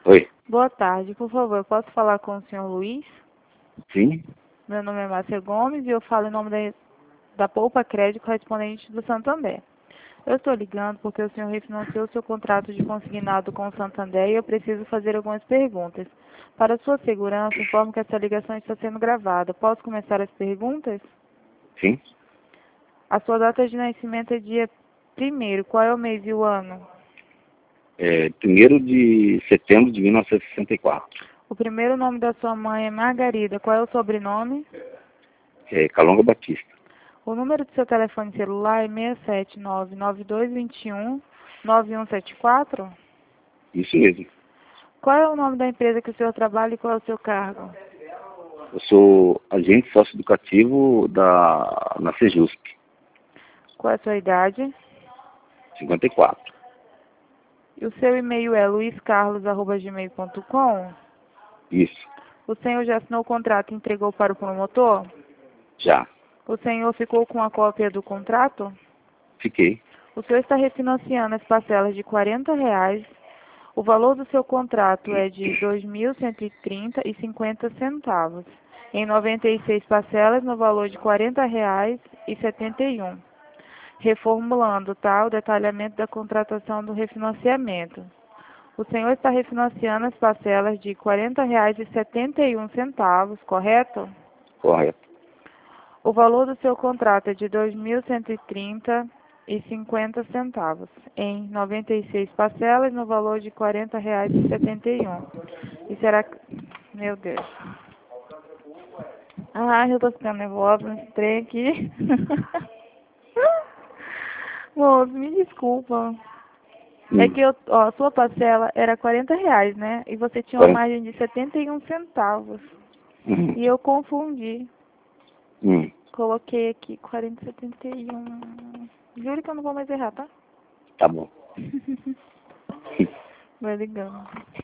Oi. Boa tarde, por favor, eu posso falar com o senhor Luiz? Sim? Meu nome é Márcia Gomes e eu falo em nome da Poupa Crédito correspondente do Santander. Eu estou ligando porque o senhor refinanciou seu contrato de consignado com o Santander e eu preciso fazer algumas perguntas. Para sua segurança, informo que essa ligação está sendo gravada. Posso começar as perguntas? Sim? A sua data de nascimento é dia 1º. Qual é o mês e o ano? 1º de setembro de 1964. O primeiro nome da sua mãe é Margarida. Qual é o sobrenome? Calonga Batista. O número do seu telefone celular é 679-9221-9174? Isso mesmo. Qual é o nome da empresa que o senhor trabalha e qual é o seu cargo? Eu sou agente socioeducativo na Sejusp. Qual é a sua idade? 54. E o seu e-mail é luiscarlos@gmail.com? Isso. O senhor já assinou o contrato e entregou para o promotor? Já. O senhor ficou com a cópia do contrato? Fiquei. O senhor está refinanciando as parcelas de R$ 40. O valor do seu contrato é de R$ 2.130,50, em 96 parcelas no valor de R$ 40,71. Reformulando, tá? O detalhamento da contratação do refinanciamento. O senhor está refinanciando as parcelas de R$ 40,71, correto? Correto. O valor do seu contrato é de R$ 2.130,50, em 96 parcelas no valor de R$ 40,71. E será que... Meu Deus. Ai, eu tô ficando nervosa nesse trem aqui. Moço, me desculpa. É que a sua parcela era R$ 40, né? E você tinha uma margem de 71 centavos. E eu confundi. Coloquei aqui 40,71. Juro que eu não vou mais errar, tá? Tá bom. Vai ligando.